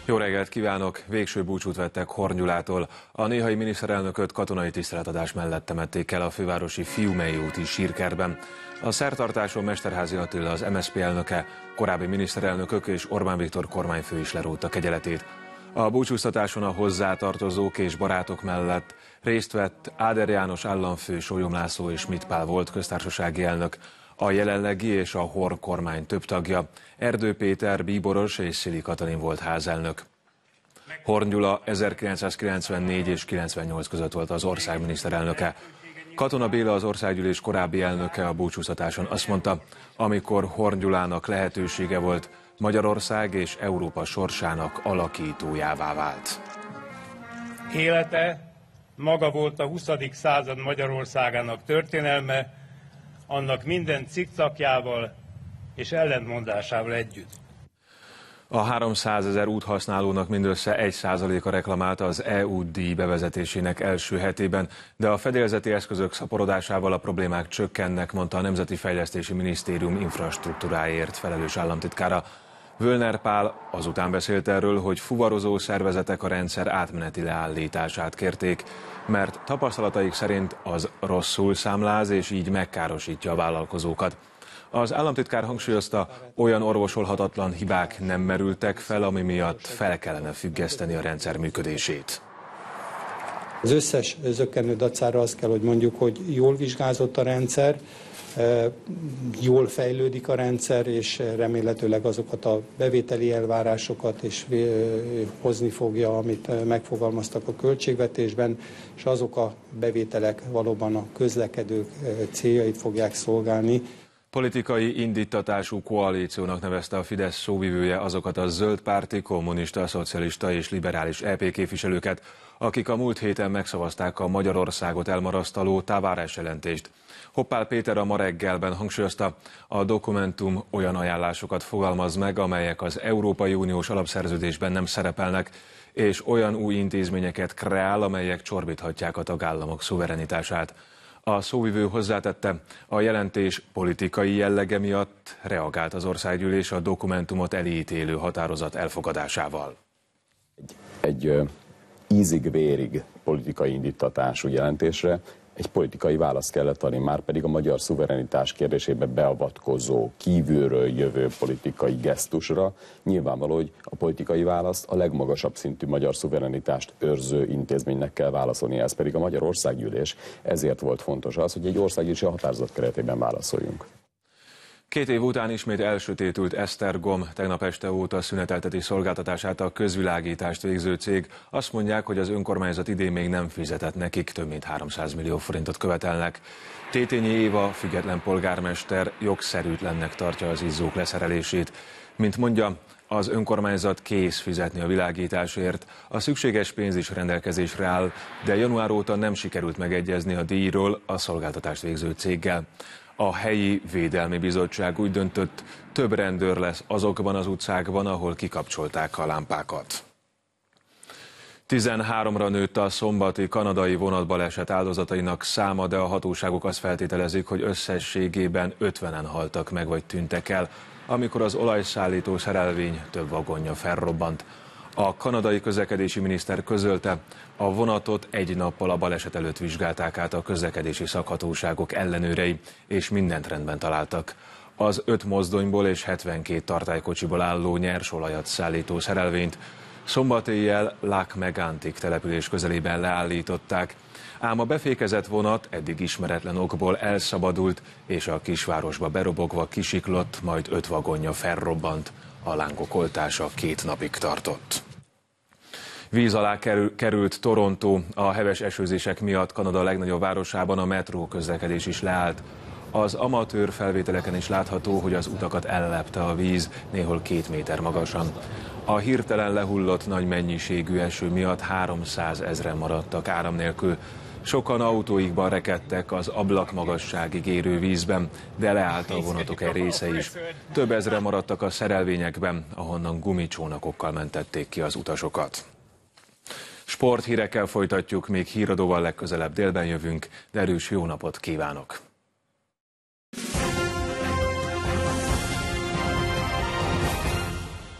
Jó reggelt kívánok! Végső búcsút vettek Horn Gyulától. A néhai miniszterelnököt katonai tiszteletadás mellett temették el a fővárosi Fiumei úti sírkertben. A szertartáson Mesterházy Attila, az MSZP elnöke, korábbi miniszterelnökök és Orbán Viktor kormányfő is lerótta kegyeletét. A búcsúztatáson a hozzátartozók és barátok mellett részt vett Áder János államfő, Sólyom László és Schmidt Pál volt köztársasági elnök, a jelenlegi és a Horn kormány több tagja, Erdő Péter, Bíboros és Szili Katalin volt házelnök. Horn Gyula 1994 és 98 között volt az ország miniszterelnöke. Katona Béla, az országgyűlés korábbi elnöke a búcsúztatáson azt mondta, amikor Horn Gyulának lehetősége volt, Magyarország és Európa sorsának alakítójává vált. Élete maga volt a 20. század Magyarországának történelme, annak minden cikcakjával és ellentmondásával együtt. A 300 000 úthasználónak mindössze 1%-a reklamálta az EU-díj bevezetésének első hetében, de a fedélzeti eszközök szaporodásával a problémák csökkennek, mondta a Nemzeti Fejlesztési Minisztérium infrastruktúráért felelős államtitkára. Völner Pál azután beszélt erről, hogy fuvarozó szervezetek a rendszer átmeneti leállítását kérték, mert tapasztalataik szerint az rosszul számláz és így megkárosítja a vállalkozókat. Az államtitkár hangsúlyozta, olyan orvosolhatatlan hibák nem merültek fel, ami miatt fel kellene függeszteni a rendszer működését. Az összes zökkenő dacára azt kell, hogy mondjuk, hogy jól vizsgázott a rendszer, jól fejlődik a rendszer, és remélhetőleg azokat a bevételi elvárásokat is hozni fogja, amit megfogalmaztak a költségvetésben, és azok a bevételek valóban a közlekedők céljait fogják szolgálni. Politikai indítatású koalíciónak nevezte a Fidesz szóvivője azokat a zöldpárti, kommunista, szocialista és liberális EP képviselőket, akik a múlt héten megszavazták a Magyarországot elmarasztaló Tavares jelentést. Hoppál Péter a Ma reggelben hangsúlyozta, a dokumentum olyan ajánlásokat fogalmaz meg, amelyek az Európai Uniós alapszerződésben nem szerepelnek, és olyan új intézményeket kreál, amelyek csorbíthatják a tagállamok szuverenitását. A szóvivő hozzátette, a jelentés politikai jellege miatt reagált az országgyűlés a dokumentumot elítélő határozat elfogadásával. Egy ízig-vérig politikai indítatású jelentésre egy politikai választ kellett adni, már pedig a magyar szuverenitás kérdésébe beavatkozó, kívülről jövő politikai gesztusra nyilvánvaló, hogy a politikai választ a legmagasabb szintű magyar szuverenitást őrző intézménynek kell válaszolni, ez pedig a Magyar Országgyűlés. Ezért volt fontos az, hogy egy országgyűlési határozat keretében válaszoljunk. 2 év után ismét elsötétült Esztergom, tegnap este óta szünetelteti szolgáltatását a közvilágítást végző cég. Azt mondják, hogy az önkormányzat idén még nem fizetett nekik, több mint 300 millió forintot követelnek. Tétényi Éva, független polgármester jogszerűtlennek tartja az izzók leszerelését. Mint mondja, az önkormányzat kész fizetni a világításért, a szükséges pénz is rendelkezésre áll, de január óta nem sikerült megegyezni a díjról a szolgáltatást végző céggel. A helyi védelmi bizottság úgy döntött, több rendőr lesz azokban az utcákban, ahol kikapcsolták a lámpákat. 13-ra nőtt a szombati kanadai vonatbaleset áldozatainak száma, de a hatóságok azt feltételezik, hogy összességében 50-en haltak meg vagy tűntek el, amikor az olajszállító szerelvény több vagonja felrobbant. A kanadai közlekedési miniszter közölte, a vonatot egy nappal a baleset előtt vizsgálták át a közlekedési szakhatóságok ellenőrei, és mindent rendben találtak. Az 5 mozdonyból és 72 tartálykocsiból álló nyersolajat szállító szerelvényt szombat éjjel Lac Mégantic település közelében leállították, ám a befékezett vonat eddig ismeretlen okból elszabadult, és a kisvárosba berobogva kisiklott, majd 5 vagonja felrobbant. A lángok oltása 2 napig tartott. Víz alá került Toronto, a heves esőzések miatt Kanada legnagyobb városában a metró közlekedés is leállt. Az amatőr felvételeken is látható, hogy az utakat ellepte a víz, néhol 2 méter magasan. A hirtelen lehullott nagy mennyiségű eső miatt 300 000 maradtak áram nélkül. Sokan autóikban rekedtek az ablakmagasságig érő vízben, de leállt a vonatok egy része is. Több ezren maradtak a szerelvényekben, ahonnan gumicsónakokkal mentették ki az utasokat. Sporthírekkel folytatjuk, még híradóval legközelebb délben jövünk, de erős jó napot kívánok!